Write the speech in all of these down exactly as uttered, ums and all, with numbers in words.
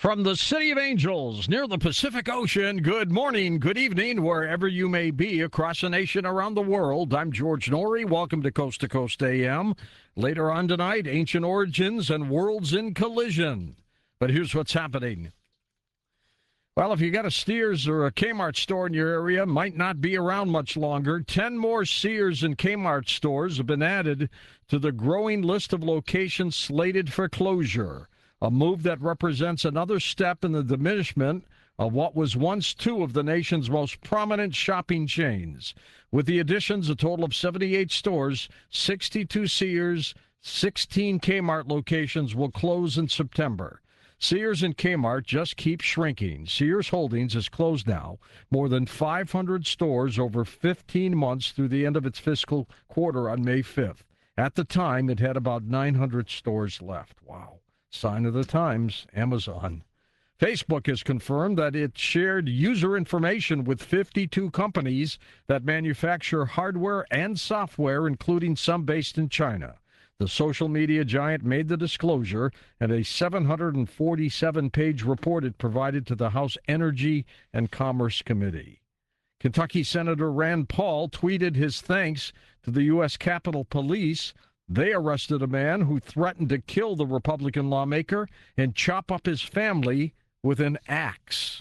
From the City of Angels near the Pacific Ocean, good morning, good evening, wherever you may be across the nation, around the world. I'm George Norrie. Welcome to Coast to Coast A M. Later on tonight, Ancient Origins and Worlds in Collision. But here's what's happening. Well, if you got a Sears or a Kmart store in your area, might not be around much longer. Ten more Sears and Kmart stores have been added to the growing list of locations slated for closure. A move that represents another step in the diminishment of what was once two of the nation's most prominent shopping chains. With the additions, a total of seventy-eight stores, sixty-two Sears, sixteen Kmart locations will close in September. Sears and Kmart just keep shrinking. Sears Holdings has closed now more than five hundred stores over fifteen months through the end of its fiscal quarter on May fifth. At the time, it had about nine hundred stores left. Wow. Sign of the times, Amazon. Facebook has confirmed that it shared user information with fifty-two companies that manufacture hardware and software, including some based in China. The social media giant made the disclosure in a seven hundred forty-seven page report it provided to the House Energy and Commerce Committee. Kentucky Senator Rand Paul tweeted his thanks to the U S Capitol Police. They arrested a man who threatened to kill the Republican lawmaker and chop up his family with an axe.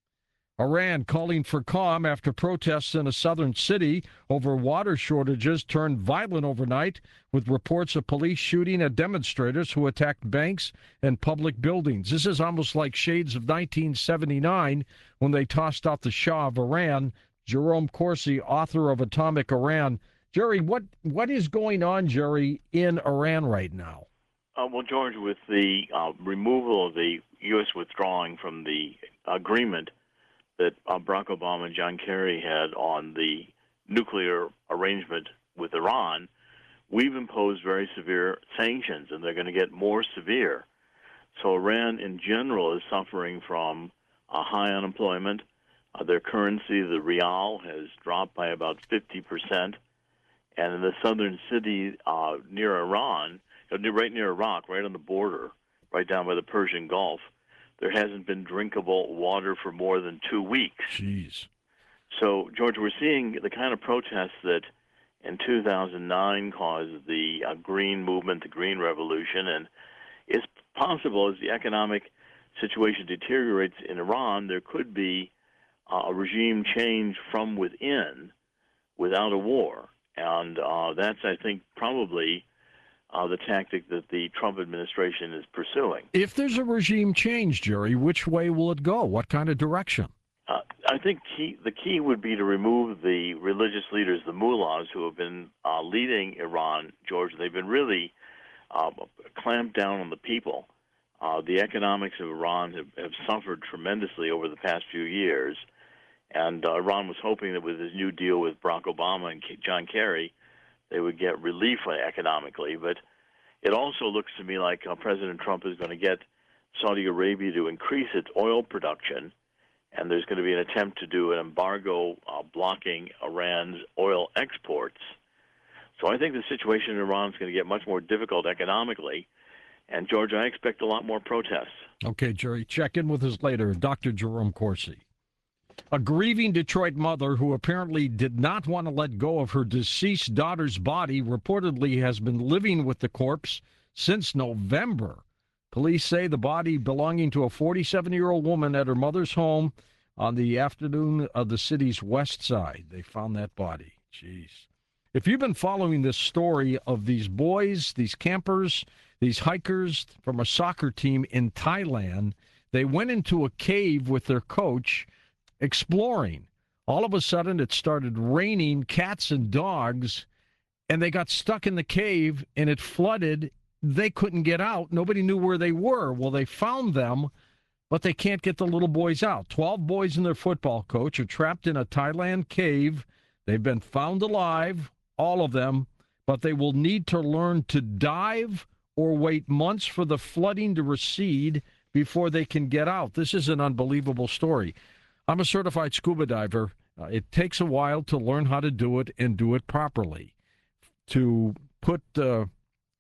Iran calling for calm after protests in a southern city over water shortages turned violent overnight, with reports of police shooting at demonstrators who attacked banks and public buildings. This is almost like shades of nineteen seventy-nine when they tossed out the Shah of Iran. Jerome Corsi, author of Atomic Iran. Jerry, what, what is going on, Jerry, in Iran right now? Uh, well, George, with the uh, removal of the U S withdrawing from the agreement that uh, Barack Obama and John Kerry had on the nuclear arrangement with Iran, we've imposed very severe sanctions, and they're going to get more severe. So Iran, in general, is suffering from uh, high unemployment. Uh, their currency, the rial, has dropped by about fifty percent. And in the southern city uh, near Iran, right near Iraq, right on the border, right down by the Persian Gulf, there hasn't been drinkable water for more than two weeks. Jeez. So, George, we're seeing the kind of protests that in two thousand nine caused the uh, Green Movement, the Green Revolution, and it's possible as the economic situation deteriorates in Iran, there could be uh, a regime change from within without a war. And uh, that's, I think, probably uh, the tactic that the Trump administration is pursuing. If there's a regime change, Jerry, which way will it go? What kind of direction? Uh, I think key, the key would be to remove the religious leaders, the mullahs, who have been uh, leading Iran, George. They've been really uh, clamped down on the people. Uh, the economics of Iran have, have suffered tremendously over the past few years. And uh, Iran was hoping that with his new deal with Barack Obama and K- John Kerry, they would get relief economically. But it also looks to me like uh, President Trump is going to get Saudi Arabia to increase its oil production, and there's going to be an attempt to do an embargo uh, blocking Iran's oil exports. So I think the situation in Iran is going to get much more difficult economically. And, George, I expect a lot more protests. Okay, Jerry, check in with us later. Doctor Jerome Corsi. A grieving Detroit mother who apparently did not want to let go of her deceased daughter's body reportedly has been living with the corpse since November. Police say the body belonging to a forty-seven-year-old woman at her mother's home on the afternoon of the city's west side. They found that body. Jeez. If you've been following this story of these boys, these campers, these hikers from a soccer team in Thailand, they went into a cave with their coach exploring. All of a sudden, it started raining cats and dogs, and they got stuck in the cave, and it flooded. They couldn't get out. Nobody knew where they were. Well, they found them, but they can't get the little boys out. Twelve boys and their football coach are trapped in a Thailand cave. They've been found alive, all of them, but they will need to learn to dive or wait months for the flooding to recede before they can get out. This is an unbelievable story. I'm a certified scuba diver. Uh, it takes a while to learn how to do it and do it properly. To put uh,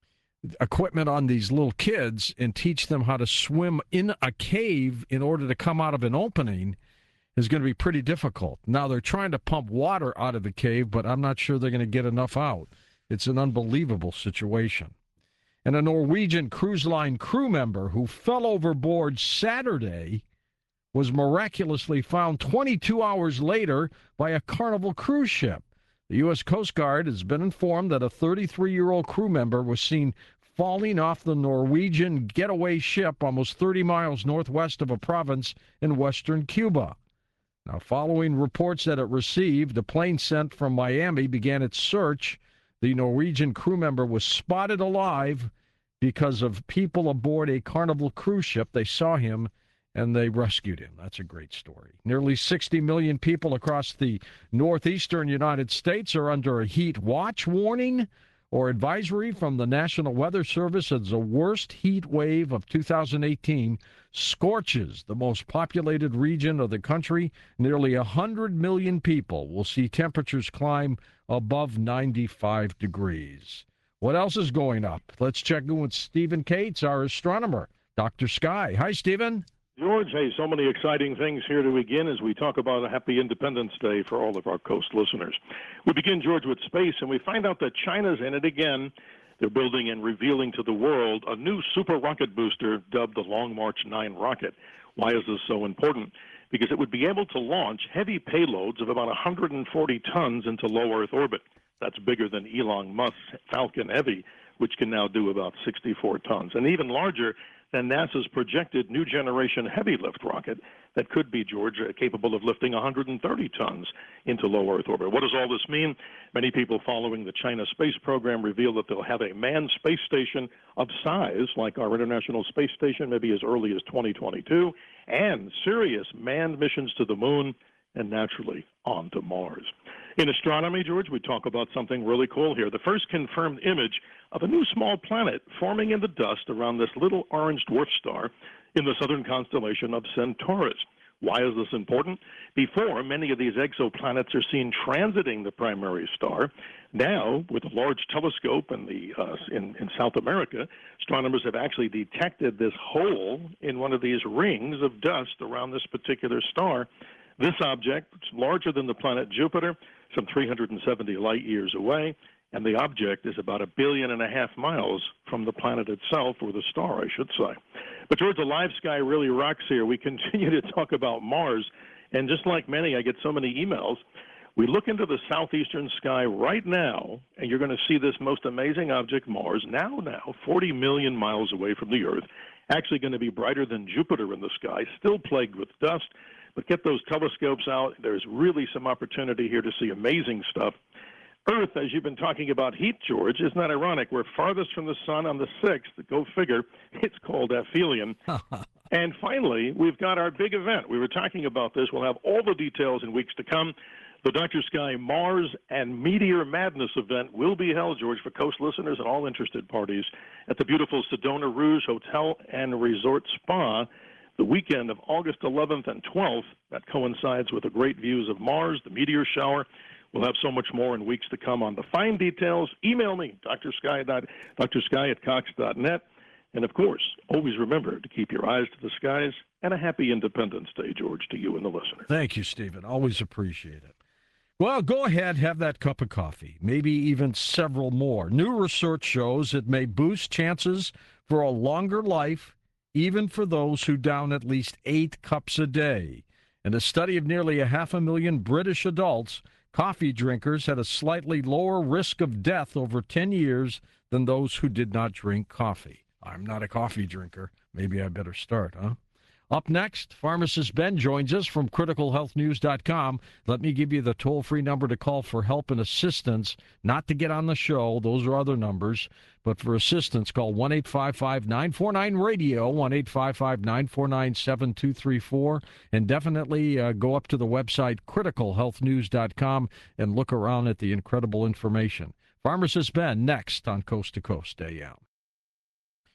equipment on these little kids and teach them how to swim in a cave in order to come out of an opening is going to be pretty difficult. Now, they're trying to pump water out of the cave, but I'm not sure they're going to get enough out. It's an unbelievable situation. And a Norwegian cruise line crew member who fell overboard Saturday was miraculously found twenty-two hours later by a Carnival cruise ship. The U S Coast Guard has been informed that a thirty-three-year-old crew member was seen falling off the Norwegian getaway ship almost thirty miles northwest of a province in western Cuba. Now, following reports that it received, a plane sent from Miami began its search. The Norwegian crew member was spotted alive because of people aboard a Carnival cruise ship. They saw him and they rescued him. That's a great story. Nearly sixty million people across the northeastern United States are under a heat watch warning or advisory from the National Weather Service as the worst heat wave of two thousand eighteen scorches the most populated region of the country. Nearly one hundred million people will see temperatures climb above ninety-five degrees. What else is going up? Let's check in with Stephen Cates, our astronomer, Doctor Sky. Hi, Stephen. George, hey, so many exciting things here to begin as we talk about a happy Independence Day for all of our coast listeners. We begin, George, with space, and we find out that China's in it again. They're building and revealing to the world a new super rocket booster dubbed the Long March nine rocket. Why is this so important? Because it would be able to launch heavy payloads of about one hundred forty tons into low Earth orbit. That's bigger than Elon Musk's Falcon Heavy, which can now do about sixty-four tons, and even larger than NASA's projected new generation heavy lift rocket that could be, George, uh, capable of lifting one hundred thirty tons into low Earth orbit. What does all this mean? Many people following the China space program reveal that they'll have a manned space station of size like our International Space Station, maybe as early as twenty twenty-two, and serious manned missions to the moon and naturally on to Mars. In astronomy, George, we talk about something really cool here. The first confirmed image of a new small planet forming in the dust around this little orange dwarf star in the southern constellation of Centaurus. Why is this important? Before, many of these exoplanets are seen transiting the primary star. Now, with a large telescope in, the, uh, in, in South America, astronomers have actually detected this hole in one of these rings of dust around this particular star. This object, it's larger than the planet Jupiter, some three hundred seventy light years away, and the object is about a billion and a half miles from the planet itself, or the star, I should say. But George, the live sky really rocks here. We continue to talk about Mars, and just like many, I get so many emails. We look into the southeastern sky right now, and you're going to see this most amazing object, Mars, now, now, forty million miles away from the Earth, actually going to be brighter than Jupiter in the sky, still plagued with dust. But get those telescopes out. There's really some opportunity here to see amazing stuff. Earth, as you've been talking about heat, George, isn't that ironic? We're farthest from the sun on the sixth. Go figure. It's called aphelion. And finally, we've got our big event. We were talking about this. We'll have all the details in weeks to come. The Doctor Sky Mars and Meteor Madness event will be held, George, for Coast listeners and all interested parties at the beautiful Sedona Rouge Hotel and Resort Spa the weekend of August eleventh and twelfth. That coincides with the great views of Mars, the meteor shower. We'll have so much more in weeks to come on the fine details. Email me, drsky, drsky at cox dot net. And, of course, always remember to keep your eyes to the skies, and a happy Independence Day, George, to you and the listener. Thank you, Stephen. Always appreciate it. Well, go ahead, have that cup of coffee, maybe even several more. New research shows it may boost chances for a longer life, even for those who down at least eight cups a day. In a study of nearly a half a million British adults, coffee drinkers had a slightly lower risk of death over ten years than those who did not drink coffee. I'm not a coffee drinker. Maybe I better start, huh? Up next, pharmacist Ben joins us from critical health news dot com. Let me give you the toll-free number to call for help and assistance, not to get on the show. Those are other numbers. But for assistance, call one eight five five, nine four nine, radio, one eight five five, nine four nine, seven two three four. And definitely uh, go up to the website critical health news dot com and look around at the incredible information. Pharmacist Ben, next on Coast to Coast A M.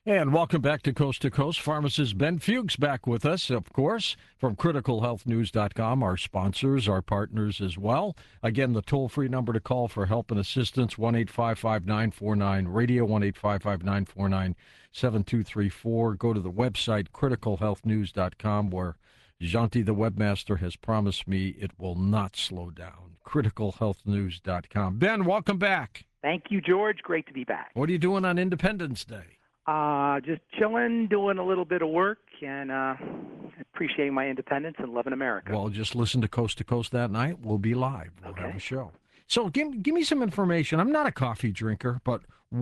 And welcome back to Coast to Coast. Pharmacist Ben Fuchs back with us, of course, from critical health news dot com, our sponsors, our partners as well. Again, the toll-free number to call for help and assistance, one eight five five, nine four nine, radio, one eight five five, nine four nine, seven two three four. Go to the website, critical health news dot com, where Janti, the webmaster, has promised me it will not slow down. critical health news dot com. Ben, welcome back. Thank you, George. Great to be back. What are you doing on Independence Day? Uh, just chilling, doing a little bit of work, and uh, appreciating my independence and loving America. Well, just listen to Coast to Coast that night. We'll be live. We'll Okay. have a show. So give, give me some information. I'm not a coffee drinker, but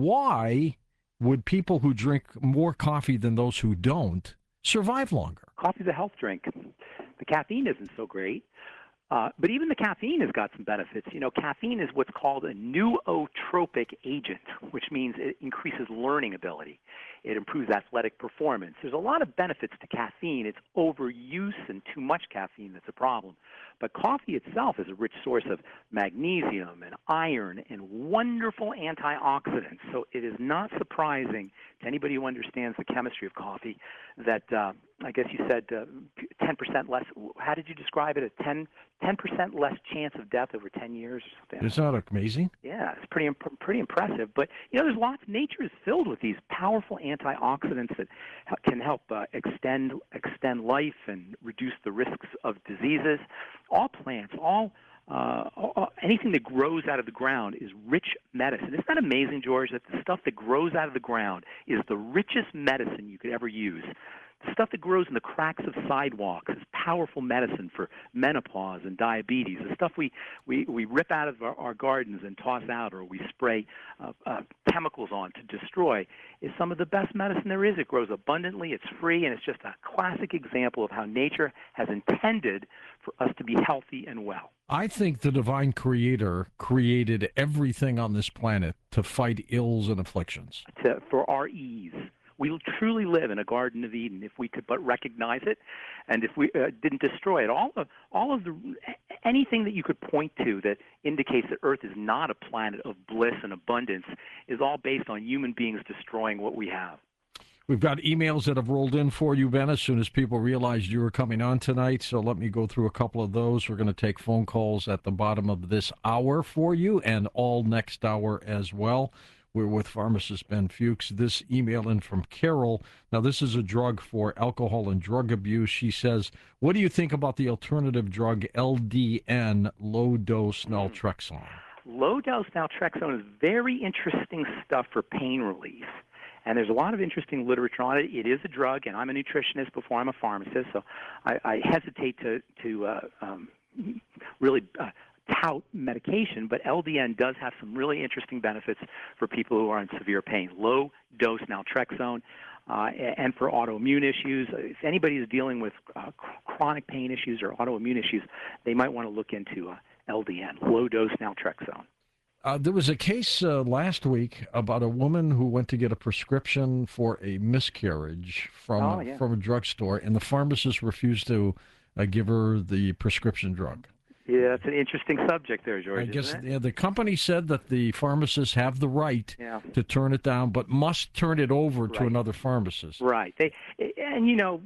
why would people who drink more coffee than those who don't survive longer? Coffee's a health drink. The caffeine isn't so great. Uh, but even the caffeine has got some benefits. You know, caffeine is what's called a nootropic agent, which means it increases learning ability. It improves athletic performance. There's a lot of benefits to caffeine. It's overuse and too much caffeine that's a problem. But coffee itself is a rich source of magnesium and iron and wonderful antioxidants. So it is not surprising to anybody who understands the chemistry of coffee that, uh, I guess you said uh, ten percent less. How did you describe it? A ten percent less chance of death over ten years or something? Is that amazing? Yeah, it's pretty imp- pretty impressive. But, you know, there's lots. Nature is filled with these powerful antioxidants that h- can help uh, extend extend life and reduce the risks of diseases. All plants, all, uh, all anything that grows out of the ground is rich medicine. Isn't that amazing, George, that the stuff that grows out of the ground is the richest medicine you could ever use? The stuff that grows in the cracks of sidewalks is powerful medicine for menopause and diabetes. The stuff we, we, we rip out of our, our gardens and toss out, or we spray uh, uh, chemicals on to destroy, is some of the best medicine there is. It grows abundantly, it's free, and it's just a classic example of how nature has intended for us to be healthy and well. I think the divine creator created everything on this planet to fight ills and afflictions. To, for our ease. We will truly live in a Garden of Eden if we could but recognize it, and if we uh, didn't destroy it. All of all of the anything that you could point to that indicates that Earth is not a planet of bliss and abundance is all based on human beings destroying what we have. We've got emails that have rolled in for you, Ben, as soon as people realized you were coming on tonight. So let me go through a couple of those. We're going to take phone calls at the bottom of this hour for you and all next hour as well. We're with pharmacist Ben Fuchs. This email in from Carol. Now, this is a drug for alcohol and drug abuse. She says, what do you think about the alternative drug L D N, low-dose naltrexone? Low-dose naltrexone is very interesting stuff for pain relief. And there's a lot of interesting literature on it. It is a drug, and I'm a nutritionist before I'm a pharmacist, so I, I hesitate to, to uh, um, really uh, tout medication, but L D N does have some really interesting benefits for people who are in severe pain. Low-dose naltrexone, uh, and for autoimmune issues. If anybody is dealing with uh, chronic pain issues or autoimmune issues, they might want to look into uh, L D N, low-dose naltrexone. Uh, there was a case uh, last week about a woman who went to get a prescription for a miscarriage from, Oh, yeah. from a drugstore, and the pharmacist refused to uh, give her the prescription drug. Yeah, that's an interesting subject there, George. I guess isn't it? yeah, the company said that the pharmacists have the right Yeah. to turn it down, but must turn it over to Right. another pharmacist. Right. They and you know,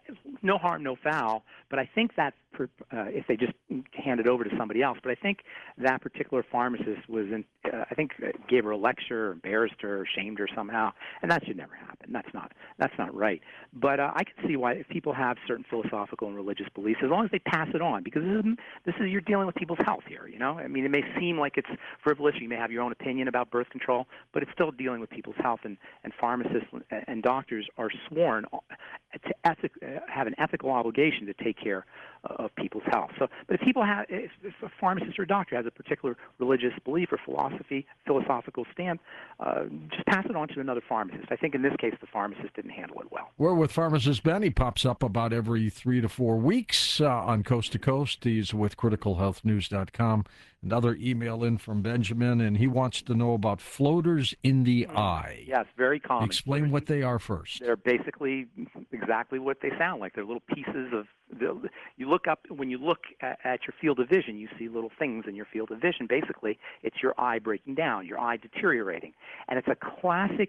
no harm, no foul. But I think that uh, if they just hand it over to somebody else, but I think that particular pharmacist was in. Uh, I think uh, gave her a lecture, embarrassed her, shamed her somehow, and that should never happen. That's not that's not right. But uh, I can see why if people have certain philosophical and religious beliefs, as long as they pass it on, because this is this is you're dealing with people's health here. You know, I mean, it may seem like it's frivolous. You may have your own opinion about birth control, but it's still dealing with people's health, and and pharmacists and doctors are sworn to ethic, uh, have an ethical obligation to take care of people's health. So, but if people have, if, if a pharmacist or a doctor has a particular religious belief or philosophy, philosophical stand, uh, just pass it on to another pharmacist. I think in this case, the pharmacist didn't handle it well. We're with pharmacist Ben. He pops up about every three to four weeks uh, on Coast to Coast. He's with critical health news dot com. Another email in from Benjamin, and he wants to know about floaters in the eye. Yes, very common. Explain what they are first. They're basically exactly what they sound like. They're little pieces of. You look up when you look at, at your field of vision, you see little things in your field of vision. Basically, it's your eye breaking down, your eye deteriorating, and it's a classic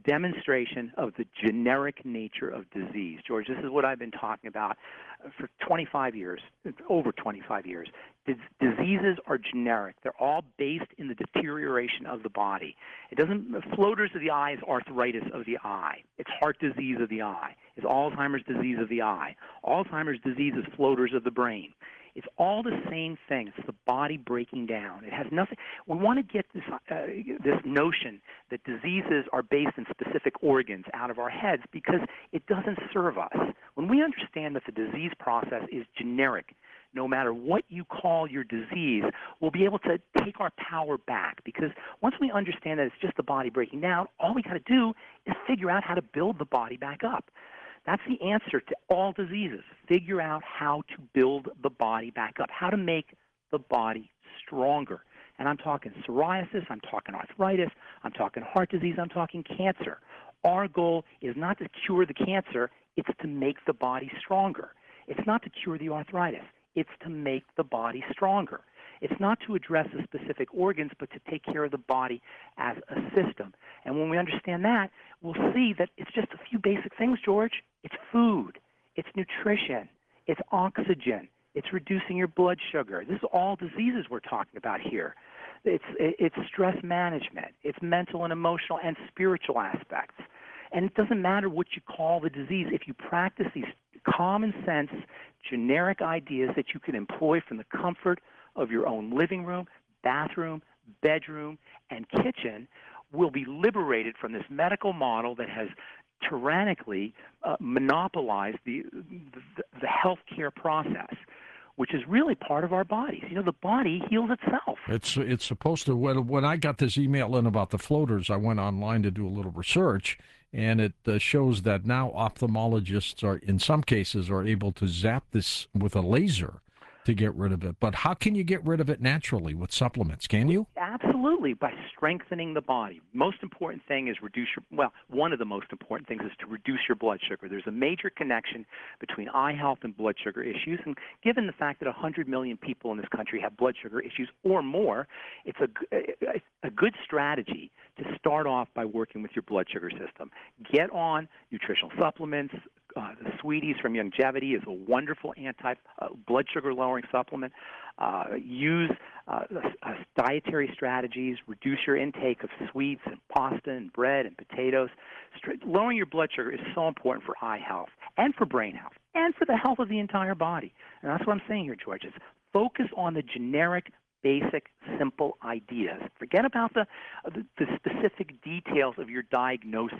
demonstration of the generic nature of disease. George, this is what I've been talking about for twenty-five years, over twenty-five years. Dis- diseases are generic. They're all based in the deterioration of the body. It doesn't, floaters of the eye is arthritis of the eye. It's heart disease of the eye. It's Alzheimer's disease of the eye. Alzheimer's disease is floaters of the brain. It's all the same thing. It's the body breaking down. It has nothing. We want to get this uh, this notion that diseases are based in specific organs out of our heads because it doesn't serve us. When we understand that the disease process is generic, no matter what you call your disease, we'll be able to take our power back. Because once we understand that it's just the body breaking down, all we got to do is figure out how to build the body back up. That's the answer to all diseases. Figure out how to build the body back up, how to make the body stronger. And I'm talking psoriasis, I'm talking arthritis, I'm talking heart disease, I'm talking cancer. Our goal is not to cure the cancer, it's to make the body stronger. It's not to cure the arthritis, it's to make the body stronger. It's not to address the specific organs, but to take care of the body as a system. And when we understand that, we'll see that it's just a few basic things, George. It's food, it's nutrition, it's oxygen, it's reducing your blood sugar. This is all diseases we're talking about here. It's, it's stress management, it's mental and emotional and spiritual aspects. And it doesn't matter what you call the disease. If you practice these common sense, generic ideas that you can employ from the comfort of your own living room, bathroom, bedroom, and kitchen, will be liberated from this medical model that has tyrannically uh, monopolized the, the, the healthcare process, which is really part of our bodies. You know, the body heals itself. It's it's supposed to. When, when I got this email in about the floaters, I went online to do a little research, and it uh, shows that now ophthalmologists are, in some cases, are able to zap this with a laser to get rid of it. But how can you get rid of it naturally with supplements? Can you? Absolutely, by strengthening the body. Most important thing is reduce your, well, one of the most important things is to reduce your blood sugar. There's a major connection between eye health and blood sugar issues, and given the fact that one hundred million people in this country have blood sugar issues or more, it's a, a good strategy to start off by working with your blood sugar system. Get on nutritional supplements. Uh, the Sweeties from Youngevity is a wonderful anti-blood uh, sugar lowering supplement. Uh, use uh, uh, dietary strategies. Reduce your intake of sweets and pasta and bread and potatoes. St- lowering your blood sugar is so important for eye health and for brain health and for the health of the entire body. And that's what I'm saying here, George. Is focus on the generic, basic, simple ideas. Forget about the, uh, the the specific details of your diagnosis.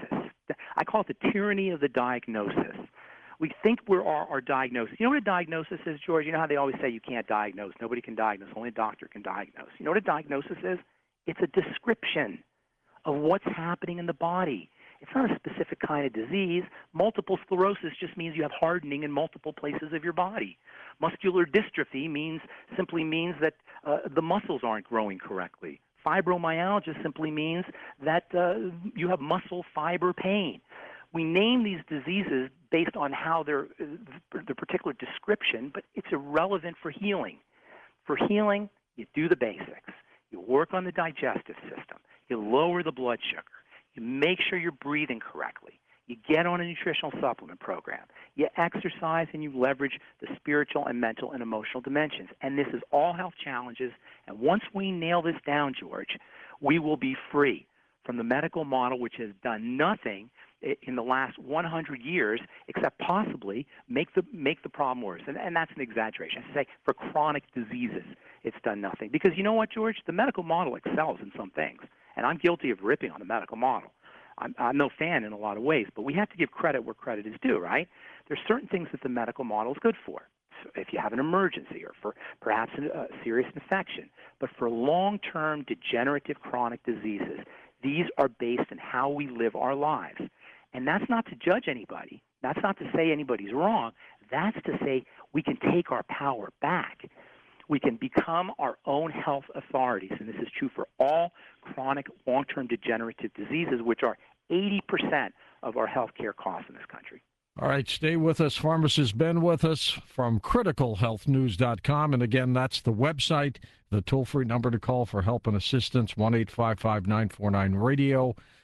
I call it the tyranny of the diagnosis. We think we're our, our diagnosis. You know what a diagnosis is, George? You know how they always say you can't diagnose. Nobody can diagnose. Only a doctor can diagnose. You know what a diagnosis is? It's a description of what's happening in the body. It's not a specific kind of disease. Multiple sclerosis just means you have hardening in multiple places of your body. Muscular dystrophy means simply means that uh, the muscles aren't growing correctly. Fibromyalgia simply means that uh, you have muscle fiber pain. We name these diseases based on how they're uh, the particular description, but it's irrelevant for healing. For healing, you do the basics. You work on the digestive system. You lower the blood sugar. You make sure you're breathing correctly. You get on a nutritional supplement program. You exercise and you leverage the spiritual and mental and emotional dimensions. And this is all health challenges. And once we nail this down, George, we will be free from the medical model, which has done nothing in the last one hundred years except possibly make the make the problem worse. And, and that's an exaggeration. I should say for chronic diseases, it's done nothing. Because you know what, George? The medical model excels in some things. And I'm guilty of ripping on the medical model. I'm, I'm no fan in a lot of ways, but we have to give credit where credit is due, right? There's certain things that the medical model is good for. So if you have an emergency or for perhaps a, a serious infection. But for long-term degenerative chronic diseases, these are based on how we live our lives. And that's not to judge anybody. That's not to say anybody's wrong. That's to say we can take our power back. We can become our own health authorities, and this is true for all chronic long-term degenerative diseases, which are eighty percent of our health care costs in this country. All right, stay with us. Pharmacist Ben with us from critical health news dot com. And again, that's the website, the toll-free number to call for help and assistance, one eight five five, nine four nine, radio.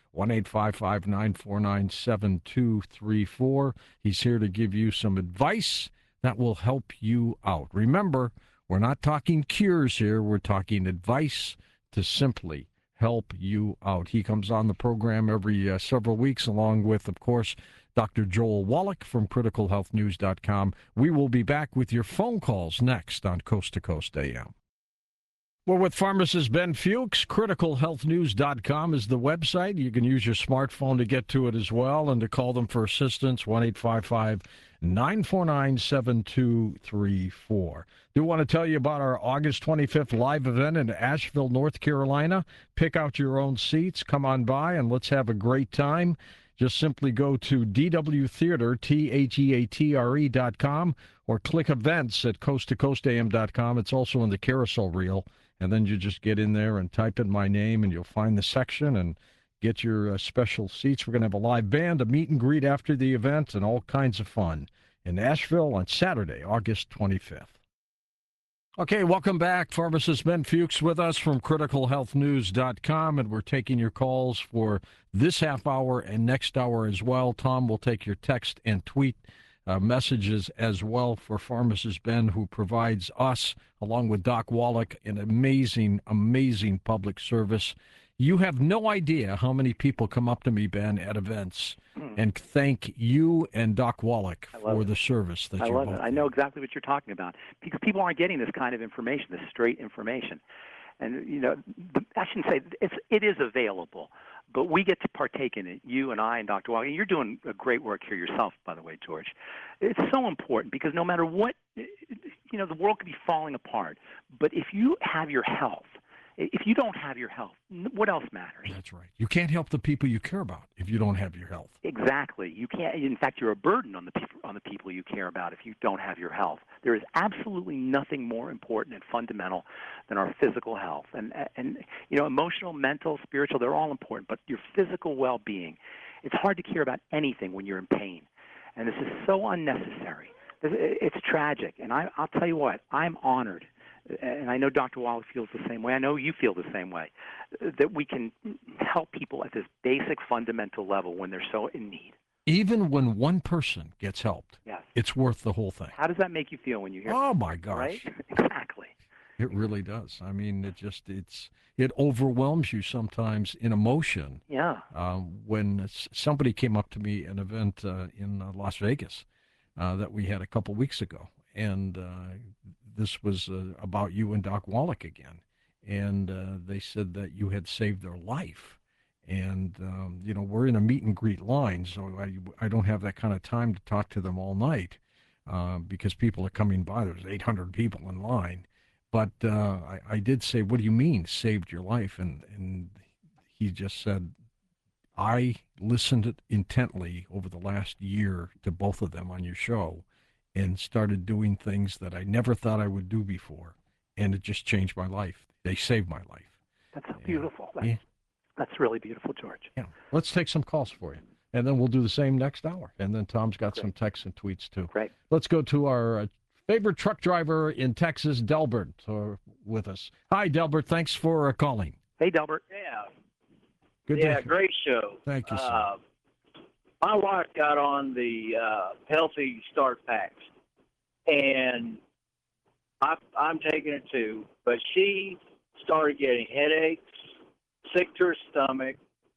one eight five five, nine four nine, seven two three four. He's here to give you some advice that will help you out. Remember, we're not talking cures here. We're talking advice to simply help you out. He comes on the program every uh, several weeks, along with, of course, Doctor Joel Wallach from critical health news dot com. We will be back with your phone calls next on Coast to Coast A M. We're with pharmacist Ben Fuchs. critical health news dot com is the website. You can use your smartphone to get to it as well, and to call them for assistance, one eight five five, nine four nine, seven two three four. Do want to tell you about our August twenty-fifth live event in Asheville, North Carolina. Pick out your own seats. Come on by, and let's have a great time. Just simply go to D W Theater, T H E A T R E dot com, or click events at coast to coast A M dot com. It's also in the carousel reel. And then you just get in there and type in my name, and you'll find the section and get your uh, special seats. We're going to have a live band, a meet and greet after the event, and all kinds of fun in Asheville on Saturday, August twenty-fifth. Okay, welcome back. Pharmacist Ben Fuchs with us from critical health news dot com, and we're taking your calls for this half hour and next hour as well. Tom will take your text and tweet uh, messages as well for Pharmacist Ben, who provides us, along with Doc Wallach, an amazing, amazing public service. You have no idea how many people come up to me, Ben, at events and thank you and Doc Wallach for the service that I you love both it. I know exactly what you're talking about, because people aren't getting this kind of information, this straight information. And, you know, the, I shouldn't say it's, it is available, but we get to partake in it, you and I and Doctor Wallach. And you're doing a great work here yourself, by the way, George. It's so important, because no matter what, you know, the world could be falling apart, but if you have your health, if you don't have your health, what else matters? That's right. You can't help the people you care about if you don't have your health. Exactly. You can't. In fact, you're a burden on the people on the people you care about if you don't have your health. There is absolutely nothing more important and fundamental than our physical health. And and you know, emotional, mental, spiritual, they're all important. But your physical well-being, it's hard to care about anything when you're in pain, and this is so unnecessary. It's tragic. And I, I'll tell you what, I'm honored. And I know Doctor Wallach feels the same way. I know you feel the same way, that we can help people at this basic fundamental level when they're so in need. Even when one person gets helped, yes, it's worth the whole thing. How does that make you feel when you hear Oh, that? my gosh. Right? Exactly. It really does. I mean, it just, it's, it overwhelms you sometimes in emotion. Yeah. Um, when somebody came up to me at an event uh, in uh, Las Vegas uh, that we had a couple weeks ago, and uh, this was uh, about you and Doc Wallach again. And uh, they said that you had saved their life. And, um, you know, we're in a meet and greet line, so I, I don't have that kind of time to talk to them all night uh, because people are coming by. There's eight hundred people in line. But uh, I, I did say, what do you mean, saved your life? And, and he just said, I listened intently over the last year to both of them on your show, and started doing things that I never thought I would do before, and it just changed my life. They saved my life. That's so beautiful. Yeah. That's, Yeah. that's really beautiful, George. Yeah. Let's take some calls for you, and then we'll do the same next hour. And then Tom's got Great. some texts and tweets, too. Great. Let's go to our uh, favorite truck driver in Texas, Delbert, uh, with us. Hi, Delbert. Thanks for uh, calling. Hey, Delbert. Yeah. Good yeah, day. great show. Thank you, sir. Uh, my wife got on the uh, Healthy Start Packs, and I, I'm taking it too, but she started getting headaches, sick to her stomach,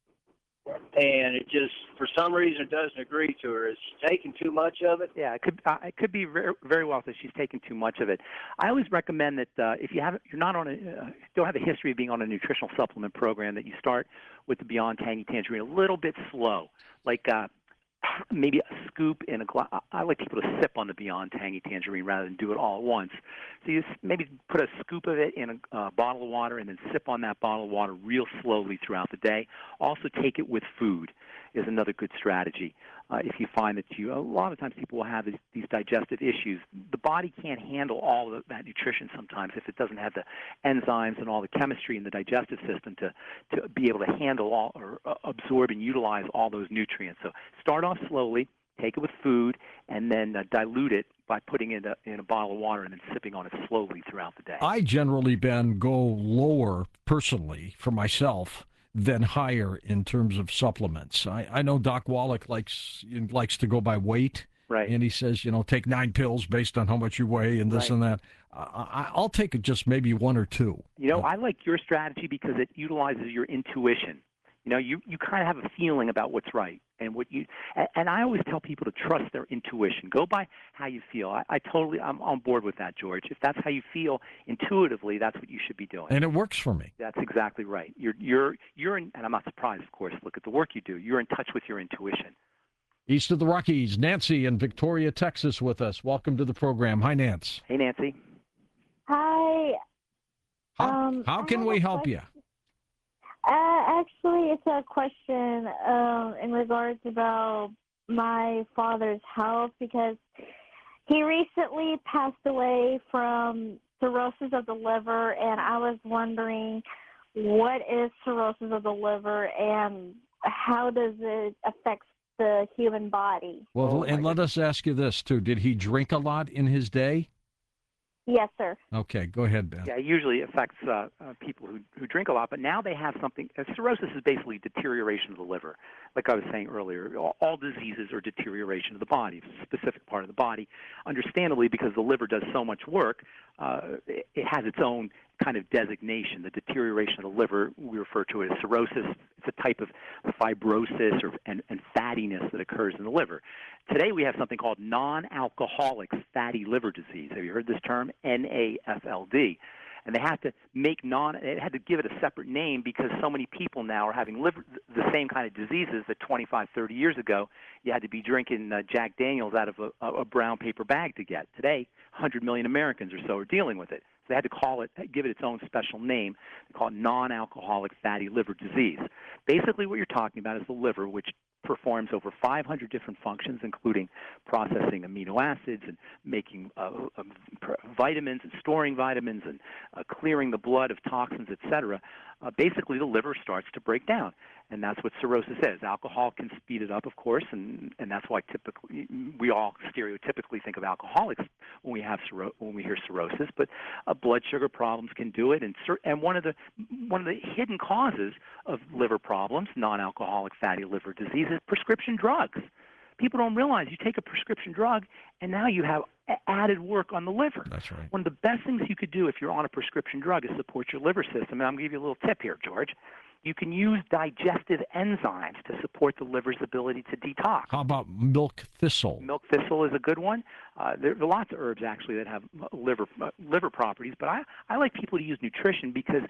and it just, for some reason, it doesn't agree to her. Is she taking too much of it? Yeah, it could uh, it could be very, very well that she's taken too much of it. I always recommend that uh, if you haven't, you're not on a, uh, don't have a history of being on a nutritional supplement program, that you start with the Beyond Tangy Tangerine a little bit slow, like uh, maybe a scoop in a glass. I like people to sip on the Beyond Tangy Tangerine rather than do it all at once. So you maybe put a scoop of it in a uh, bottle of water and then sip on that bottle of water real slowly throughout the day. Also take it with food is another good strategy. Uh, if you find that you, a lot of times people will have these, these digestive issues. The body can't handle all of that nutrition sometimes if it doesn't have the enzymes and all the chemistry in the digestive system to, to be able to handle all or uh, absorb and utilize all those nutrients. So start off slowly, take it with food, and then uh, dilute it by putting it in a, in a bottle of water and then sipping on it slowly throughout the day. I generally, Ben, go lower personally for myself than higher in terms of supplements. I, I know Doc Wallach likes likes to go by weight. Right. And he says, you know, take nine pills based on how much you weigh and this Right. and that. I, I'll take just maybe one or two. You know, I like your strategy because it utilizes your intuition. You know, you, you kind of have a feeling about what's right and what you. And, and I always tell people to trust their intuition. Go by how you feel. I, I totally, I'm on board with that, George. If that's how you feel intuitively, that's what you should be doing. And it works for me. That's exactly right. You're, you're, you're in, and I'm not surprised, of course. Look at the work you do. You're in touch with your intuition. East of the Rockies, Nancy in Victoria, Texas with us. Welcome to the program. Hi, Nance. Hey, Nancy. Hi. How, Um, how I can have we a help question. you? Uh, actually, it's a question um, in regards about my father's health because he recently passed away from cirrhosis of the liver, and I was wondering what is cirrhosis of the liver and how does it affect the human body? Well, Oh, and my let us ask you this, too. Did he drink a lot in his day? Yes, sir. Okay, go ahead, Ben. Yeah, it usually affects uh, uh, people who, who drink a lot, but now they have something. Uh, cirrhosis is basically deterioration of the liver. Like I was saying earlier, all, all diseases are deterioration of the body, it's a specific part of the body. Understandably, because the liver does so much work, uh, it, it has its own kind of designation. The deterioration of the liver, we refer to it as cirrhosis. It's a type of fibrosis or, and, and fattiness that occurs in the liver. Today we have something called non-alcoholic fatty liver disease. Have you heard this term? N A F L D. And they had to make non, they had to give it a separate name because so many people now are having liver, the same kind of diseases that twenty-five, thirty years ago you had to be drinking uh, Jack Daniels out of a, a brown paper bag to get. Today, one hundred million Americans or so are dealing with it. So they had to call it, give it its own special name. They call it non-alcoholic fatty liver disease. Basically what you're talking about is the liver, which performs over five hundred different functions, including processing amino acids and making uh, uh, vitamins and storing vitamins and uh, clearing the blood of toxins, et cetera. Uh, basically, the liver starts to break down, and that's what cirrhosis is. Alcohol can speed it up, of course, and, and that's why typically we all stereotypically think of alcoholics when we have cirrho- when we hear cirrhosis. But uh, blood sugar problems can do it, and and one of the one of the hidden causes of liver problems, non-alcoholic fatty liver disease, is prescription drugs. People don't realize you take a prescription drug, and now you have added work on the liver. That's right. One of the best things you could do if you're on a prescription drug is support your liver system. And I'm going to give you a little tip here, George. You can use digestive enzymes to support the liver's ability to detox. How about milk thistle? Milk thistle is a good one. Uh, there are lots of herbs, actually, that have liver uh, liver properties. But I, I like people to use nutrition because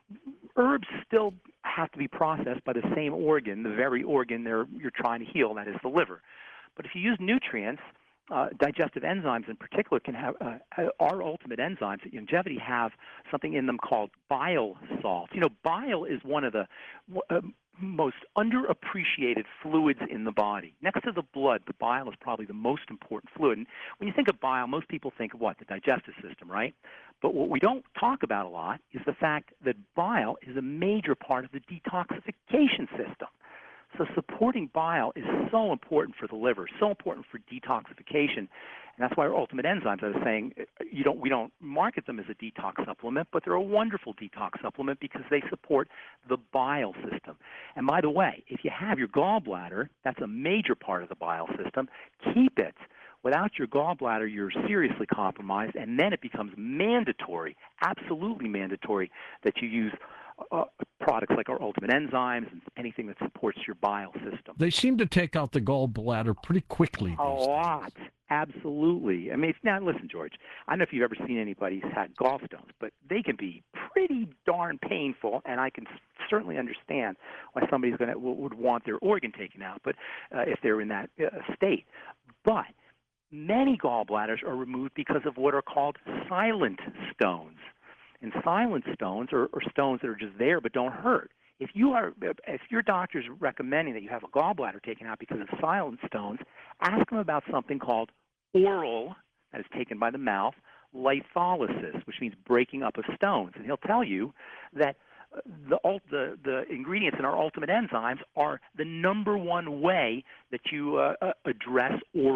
herbs still have to be processed by the same organ, the very organ they're, you're trying to heal, that is the liver. But if you use nutrients, uh, digestive enzymes in particular can have, uh, our ultimate enzymes at Longevity have something in them called bile salts. You know, bile is one of the uh, most underappreciated fluids in the body. Next to the blood, the bile is probably the most important fluid. And when you think of bile, most people think of what? The digestive system, right? But what we don't talk about a lot is the fact that bile is a major part of the detoxification system. So supporting bile is so important for the liver, so important for detoxification, and that's why our ultimate enzymes, I was saying, you don't, we don't market them as a detox supplement, but they're a wonderful detox supplement because they support the bile system. And by the way, if you have your gallbladder, that's a major part of the bile system, keep it. Without your gallbladder, you're seriously compromised, and then it becomes mandatory, absolutely mandatory, that you use Uh, products like our ultimate enzymes and anything that supports your bile system. They seem to take out the gallbladder pretty quickly. A these lot. days. Absolutely. I mean, it's, now listen, George, I don't know if you've ever seen anybody who's had gallstones, but they can be pretty darn painful, and I can certainly understand why somebody's going to would want their organ taken out, but uh, if they're in that uh, state. But many gallbladders are removed because of what are called silent stones. And silent stones are, are stones that are just there but don't hurt. If you are, if your doctor is recommending that you have a gallbladder taken out because of silent stones, ask them about something called oral, that is taken by the mouth, litholysis, which means breaking up of stones. And he'll tell you that the, the, the ingredients in our ultimate enzymes are the number one way that you uh, address oral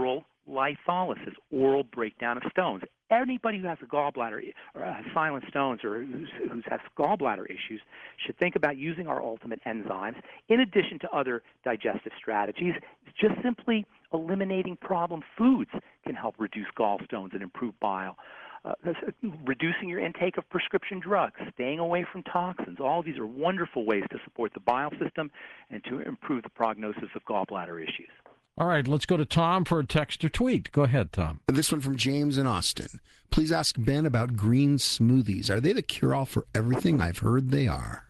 litholysis, oral breakdown of stones. Anybody who has a gallbladder or has silent stones or who's, who's has gallbladder issues should think about using our ultimate enzymes in addition to other digestive strategies. Just simply eliminating problem foods can help reduce gallstones and improve bile. Uh, reducing your intake of prescription drugs, staying away from toxins. All of these are wonderful ways to support the bile system and to improve the prognosis of gallbladder issues. All right, let's go to Tom for a text or tweet. Go ahead, Tom. This one from James in Austin. Please ask Ben about green smoothies. Are they the cure-all for everything? I've heard they are.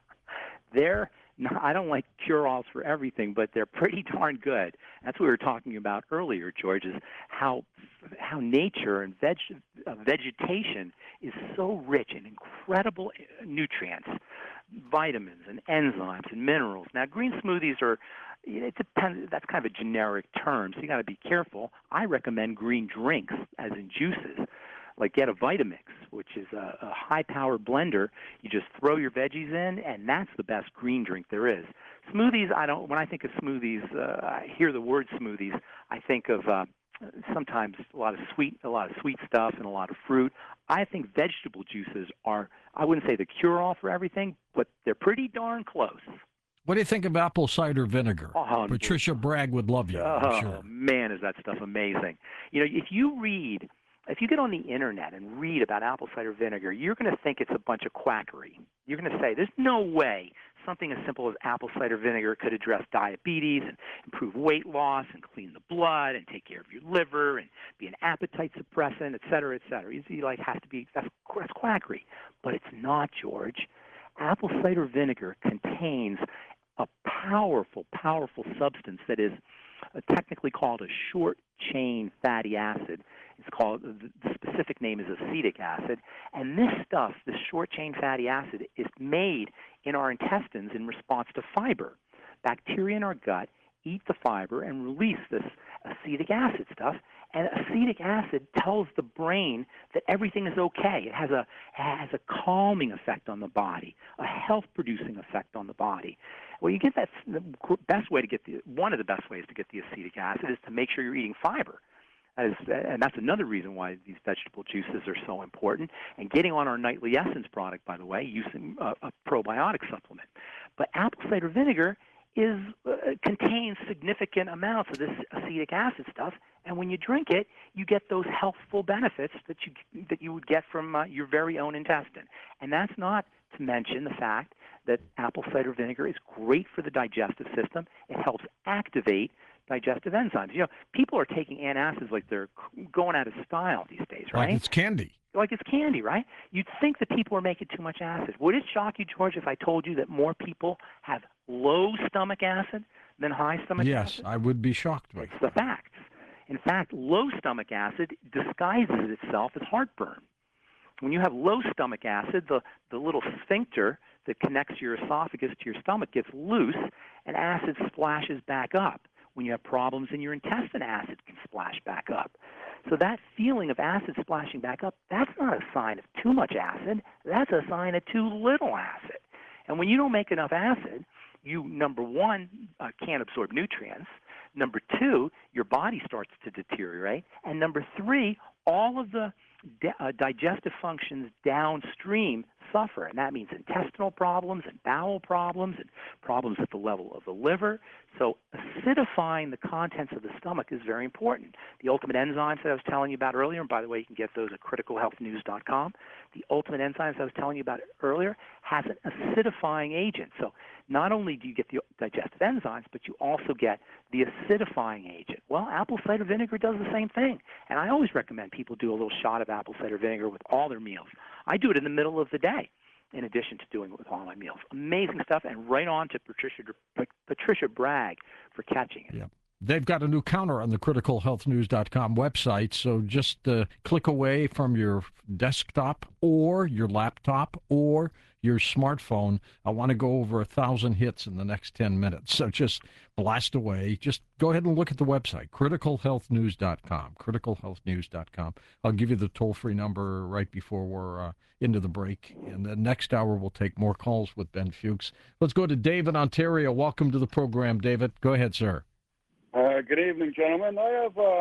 They're No, I don't like cure-alls for everything, but they're pretty darn good. That's what we were talking about earlier, George, is how how nature and veg, uh, vegetation is so rich in incredible nutrients, vitamins and enzymes and minerals. Now, green smoothies are, it depends, that's kind of a generic term, so you got to be careful. I recommend green drinks, as in juices. Like get a Vitamix, which is a, a high-powered blender. You just throw your veggies in, and that's the best green drink there is. Smoothies, I don't. When I think of smoothies, uh, I hear the word smoothies. I think of uh, sometimes a lot of sweet, a lot of sweet stuff, and a lot of fruit. I think vegetable juices are. I wouldn't say the cure-all for everything, but they're pretty darn close. What do you think of apple cider vinegar? Oh, Patricia Bragg would love you. Oh, I'm sure. Man, is that stuff amazing. You know, if you read, if you get on the internet and read about apple cider vinegar, you're going to think it's a bunch of quackery. You're going to say, there's no way something as simple as apple cider vinegar could address diabetes and improve weight loss and clean the blood and take care of your liver and be an appetite suppressant, et cetera, et cetera. You see, like, has to be, that's, that's quackery. But it's not, George. Apple cider vinegar contains a powerful, powerful substance that is uh, technically called a short-chain fatty acid. It's called, the specific name is acetic acid. And this stuff, this short-chain fatty acid, is made in our intestines in response to fiber. Bacteria in our gut eat the fiber and release this acetic acid stuff. And acetic acid tells the brain that everything is okay. It has a, has a calming effect on the body, a health-producing effect on the body. Well, you get that, the best way to get the, one of the best ways to get the acetic acid is to make sure you're eating fiber. That is, and that's another reason why these vegetable juices are so important. And getting on our Nightly Essence product, by the way, using a, a probiotic supplement. But apple cider vinegar is uh, contains significant amounts of this acetic acid stuff, and when you drink it, you get those healthful benefits that you that you would get from uh, your very own intestine. And that's not to mention the fact that apple cider vinegar is great for the digestive system. It helps activate digestive enzymes. You know, people are taking antacids like they're going out of style these days, right? Like it's candy. Like it's candy, right? You'd think that people are making too much acid. Would it shock you, George, if I told you that more people have low stomach acid than high stomach yes, acid? Yes, I would be shocked by It's the facts. In fact, low stomach acid disguises itself as heartburn. When you have low stomach acid, the, the little sphincter that connects your esophagus to your stomach gets loose, and acid splashes back up. When you have problems in your intestine, acid can splash back up. So that feeling of acid splashing back up, that's not a sign of too much acid. That's a sign of too little acid. And when you don't make enough acid, you, number one, uh, can't absorb nutrients. Number two, your body starts to deteriorate. And number three, all of the di- uh, digestive functions downstream suffer. And that means intestinal problems and bowel problems and problems at the level of the liver. So acidifying the contents of the stomach is very important. The ultimate enzymes that I was telling you about earlier, and by the way, you can get those at critical health news dot com. The ultimate enzymes I was telling you about earlier has an acidifying agent. So not only do you get the digestive enzymes, but you also get the acidifying agent. Well, apple cider vinegar does the same thing. And I always recommend people do a little shot of apple cider vinegar with all their meals. I do it in the middle of the day, in addition to doing it with all my meals. Amazing stuff, and right on to Patricia Patricia Bragg for catching it. Yeah. They've got a new counter on the critical health news dot com website, so just uh, click away from your desktop or your laptop or your smartphone. I want to go over a thousand hits in the next ten minutes, so just blast away. Just go ahead and look at the website, critical health news dot com, critical health news dot com. I'll give you the toll-free number right before we're uh, into the break, and the next hour we'll take more calls with Ben Fuchs. Let's go to David, Ontario. Welcome to the program, David. Go ahead, sir. Uh, good evening, gentlemen. I have uh,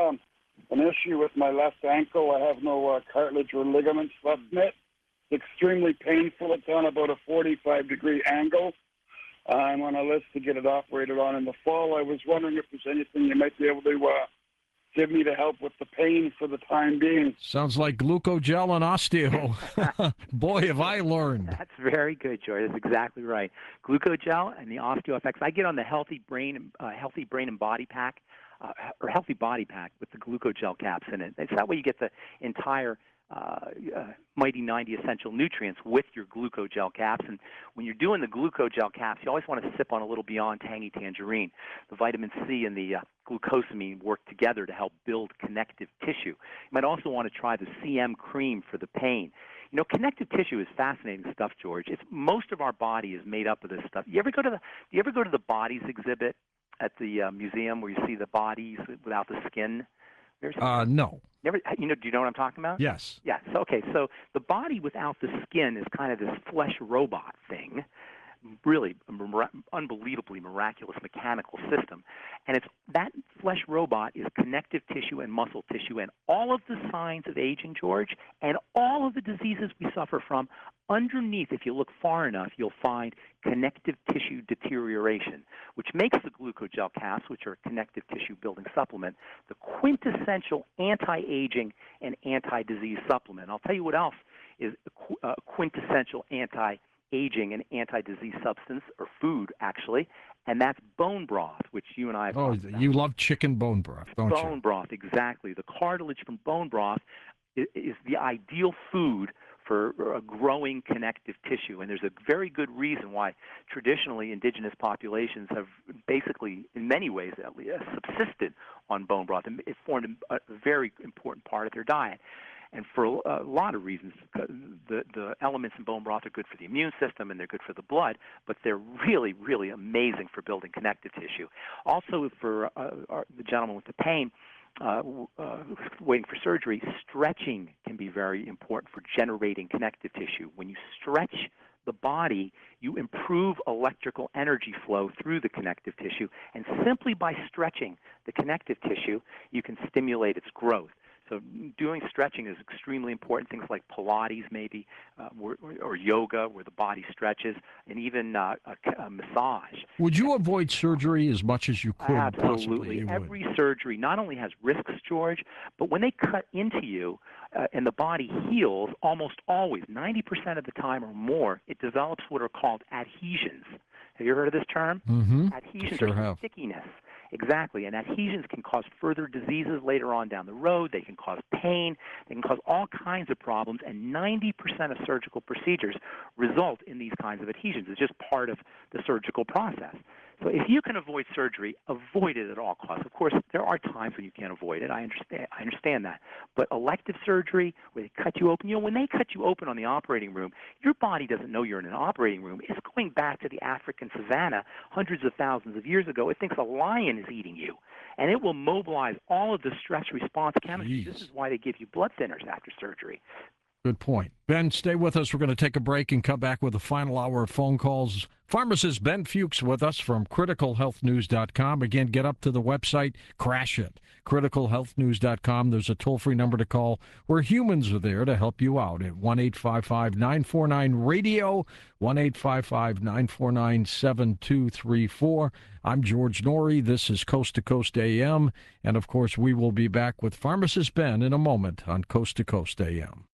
an issue with my left ankle. I have no uh, cartilage or ligaments left in it. It's extremely painful. It's on about a forty-five degree angle. Uh, I'm on a list to get it operated on in the fall. I was wondering if there's anything you might be able to uh, give me to help with the pain for the time being. Sounds like glucogel and osteo. Boy, have I learned. That's very good, George. That's exactly right. Glucogel and the OsteoFX. I get on the Healthy Brain, uh, Healthy Brain and Body Pack, uh, or Healthy Body Pack with the glucogel caps in it. It's that way you get the entire uh, uh, Mighty ninety essential nutrients with your glucogel caps. And when you're doing the glucogel caps, you always want to sip on a little Beyond Tangy Tangerine. The vitamin C and the uh, glucosamine work together to help build connective tissue. You might also want to try the C M cream for the pain. You know, connective tissue is fascinating stuff, George. It's most of our body is made up of this stuff. You ever go to the you ever go to the bodies exhibit at the uh, museum where you see the bodies without the skin? Uh, no. Never, you know, do you know what I'm talking about? Yes. Yeah. So, okay. So the body without the skin is kind of this flesh robot thing, really a mir- unbelievably miraculous mechanical system. And it's that flesh robot is connective tissue and muscle tissue, and all of the signs of aging, George, and all of the diseases we suffer from. Underneath, if you look far enough, you'll find connective tissue deterioration, which makes the glucogel caps, which are a connective tissue building supplement, the quintessential anti-aging and anti-disease supplement. I'll tell you what else is a quintessential anti-aging and anti-disease substance, or food, actually, and that's bone broth, which you and I have Oh, talked about. you love chicken bone broth, don't you? Bone broth, exactly. The cartilage from bone broth is, is the ideal food for a growing connective tissue. And there's a very good reason why traditionally indigenous populations have basically, in many ways at least, subsisted on bone broth. And it formed a very important part of their diet. And for a lot of reasons, the, the elements in bone broth are good for the immune system and they're good for the blood, but they're really, really amazing for building connective tissue. Also, for uh, our, the gentleman with the pain, uh, uh, waiting for surgery, stretching can be very important for generating connective tissue. When you stretch the body, you improve electrical energy flow through the connective tissue, and simply by stretching the connective tissue, you can stimulate its growth. So doing stretching is extremely important. Things like Pilates, maybe, uh, or, or yoga, where the body stretches, and even uh, a, a massage. Would you avoid surgery as much as you could? Absolutely. You Every would. surgery not only has risks, George, but when they cut into you uh, and the body heals, almost always, ninety percent of the time or more, it develops what are called adhesions. Have you heard of this term? Mm-hmm. Adhesions sure are have. stickiness. Exactly, and adhesions can cause further diseases later on down the road. They can cause pain. They can cause all kinds of problems, and ninety percent of surgical procedures result in these kinds of adhesions. It's just part of the surgical process. So if you can avoid surgery, avoid it at all costs. Of course, there are times when you can't avoid it. I understand. I understand that. But elective surgery, where they cut you open, you know, when they cut you open on the operating room, your body doesn't know you're in an operating room. It's going back to the African savannah hundreds of thousands of years ago. It thinks a lion is eating you, and it will mobilize all of the stress response chemistry. Jeez. This is why they give you blood thinners after surgery. Good point. Ben, stay with us. We're going to take a break and come back with a final hour of phone calls. Pharmacist Ben Fuchs with us from critical health news dot com. Again, get up to the website, crash it, critical health news dot com. There's a toll-free number to call where humans are there to help you out at one eight five five, nine four nine, radio, one eight five five, nine four nine, seven two three four. I'm George Norrie. This is Coast to Coast A M. And, of course, we will be back with Pharmacist Ben in a moment on Coast to Coast A M.